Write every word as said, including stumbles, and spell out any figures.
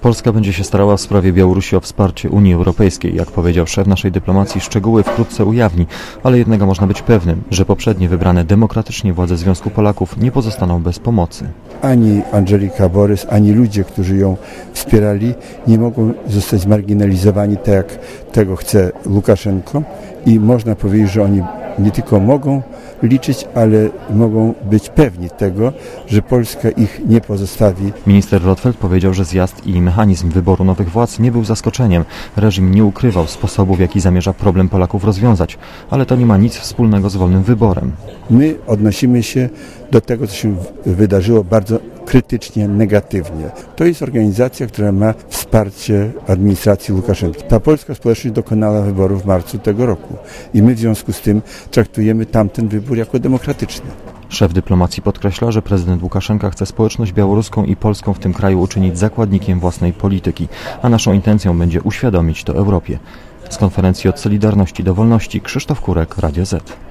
Polska będzie się starała w sprawie Białorusi o wsparcie Unii Europejskiej. Jak powiedział szef naszej dyplomacji, szczegóły wkrótce ujawni, ale jednego można być pewnym, że poprzednie wybrane demokratycznie władze Związku Polaków nie pozostaną bez pomocy. Ani Andżelika Borys, ani ludzie, którzy ją wspierali, nie mogą zostać marginalizowani tak, jak tego chce Łukaszenko i można powiedzieć, że oni nie tylko mogą liczyć, ale mogą być pewni tego, że Polska ich nie pozostawi. Minister Rotfeld powiedział, że zjazd i mechanizm wyboru nowych władz nie był zaskoczeniem. Reżim nie ukrywał sposobu, w jaki zamierza problem Polaków rozwiązać, ale to nie ma nic wspólnego z wolnym wyborem. My odnosimy się do tego, co się wydarzyło, bardzo krytycznie, negatywnie. To jest organizacja, która ma wsparcie administracji Łukaszenki. Ta polska społeczność dokonała wyboru w marcu tego roku i my w związku z tym traktujemy tamten wybór jako demokratyczny. Szef dyplomacji podkreśla, że prezydent Łukaszenka chce społeczność białoruską i polską w tym kraju uczynić zakładnikiem własnej polityki, a naszą intencją będzie uświadomić to Europie. Z konferencji Od Solidarności do Wolności Krzysztof Kurek, Radio Z.